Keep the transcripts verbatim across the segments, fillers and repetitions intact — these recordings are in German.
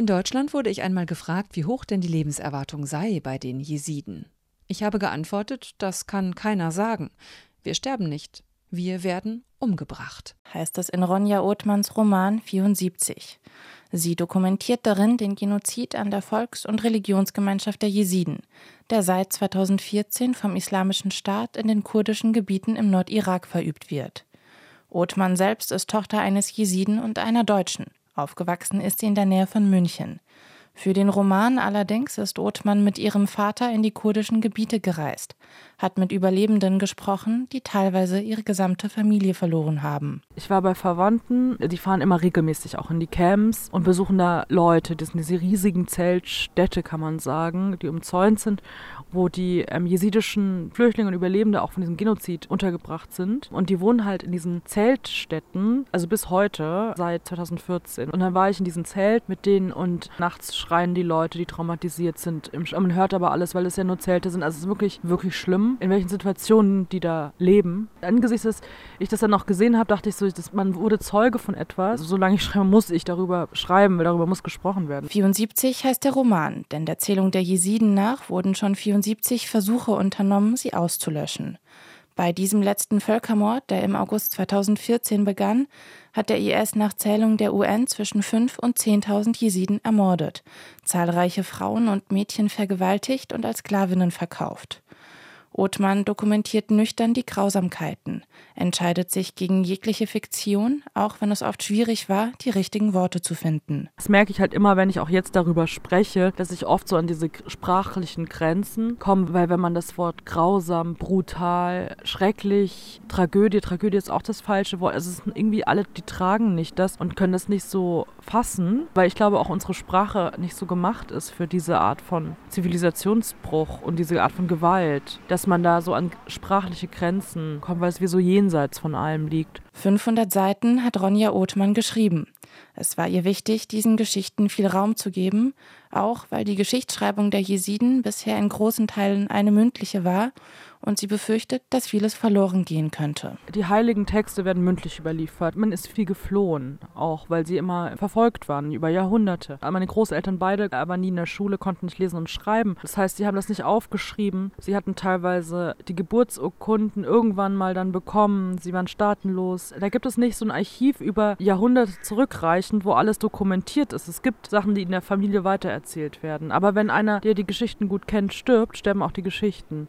In Deutschland wurde ich einmal gefragt, wie hoch denn die Lebenserwartung sei bei den Jesiden. Ich habe geantwortet, das kann keiner sagen. Wir sterben nicht, wir werden umgebracht. Heißt es in Ronja Othmans Roman vierundsiebzig. Sie dokumentiert darin den Genozid an der Volks- und Religionsgemeinschaft der Jesiden, der seit zweitausendvierzehn vom Islamischen Staat in den kurdischen Gebieten im Nordirak verübt wird. Othman selbst ist Tochter eines Jesiden und einer Deutschen. Aufgewachsen ist sie in der Nähe von München. Für den Roman allerdings ist Othman mit ihrem Vater in die kurdischen Gebiete gereist, hat mit Überlebenden gesprochen, die teilweise ihre gesamte Familie verloren haben. Ich war bei Verwandten, die fahren immer regelmäßig auch in die Camps und besuchen da Leute. Das sind diese riesigen Zeltstädte, kann man sagen, die umzäunt sind, wo die ähm, jesidischen Flüchtlinge und Überlebende auch von diesem Genozid untergebracht sind. Und die wohnen halt in diesen Zeltstädten, also bis heute, seit zweitausendvierzehn. Und dann war ich in diesem Zelt mit denen und nachts schreien die Leute, die traumatisiert sind. Man hört aber alles, weil es ja nur Zelte sind. Also es ist wirklich, wirklich schlimm, in welchen Situationen die da leben. Angesichts, dass ich das dann noch gesehen habe, dachte ich so, dass man wurde Zeuge von etwas. Also, solange ich schreibe, muss ich darüber schreiben, weil darüber muss gesprochen werden. vierundsiebzig heißt der Roman, denn der Zählung der Jesiden nach wurden schon vierundsiebzig Versuche unternommen, sie auszulöschen. Bei diesem letzten Völkermord, der im August zweitausendvierzehn begann, hat der I S nach Zählung der U N zwischen fünftausend und zehntausend Jesiden ermordet, zahlreiche Frauen und Mädchen vergewaltigt und als Sklavinnen verkauft. Othman dokumentiert nüchtern die Grausamkeiten, entscheidet sich gegen jegliche Fiktion, auch wenn es oft schwierig war, die richtigen Worte zu finden. Das merke ich halt immer, wenn ich auch jetzt darüber spreche, dass ich oft so an diese sprachlichen Grenzen komme, weil wenn man das Wort grausam, brutal, schrecklich, Tragödie, Tragödie ist auch das falsche Wort, also es sind irgendwie alle, die tragen nicht das und können das nicht so fassen, weil ich glaube auch unsere Sprache nicht so gemacht ist für diese Art von Zivilisationsbruch und diese Art von Gewalt, dass man da so an sprachliche Grenzen kommt, weil es wie so jenseits von allem liegt. fünfhundert Seiten hat Ronja Othman geschrieben. Es war ihr wichtig, diesen Geschichten viel Raum zu geben, auch weil die Geschichtsschreibung der Jesiden bisher in großen Teilen eine mündliche war und sie befürchtet, dass vieles verloren gehen könnte. Die heiligen Texte werden mündlich überliefert. Man ist viel geflohen, auch weil sie immer verfolgt waren, über Jahrhunderte. Meine Großeltern beide, aber nie in der Schule, konnten nicht lesen und schreiben. Das heißt, sie haben das nicht aufgeschrieben. Sie hatten teilweise die Geburtsurkunden irgendwann mal dann bekommen. Sie waren staatenlos. Da gibt es nicht so ein Archiv über Jahrhunderte zurückreichend, wo alles dokumentiert ist. Es gibt Sachen, die in der Familie weitererzählt werden. Aber wenn einer, der die Geschichten gut kennt, stirbt, sterben auch die Geschichten.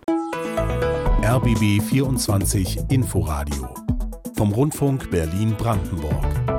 R B B vierundzwanzig Inforadio vom Rundfunk Berlin-Brandenburg.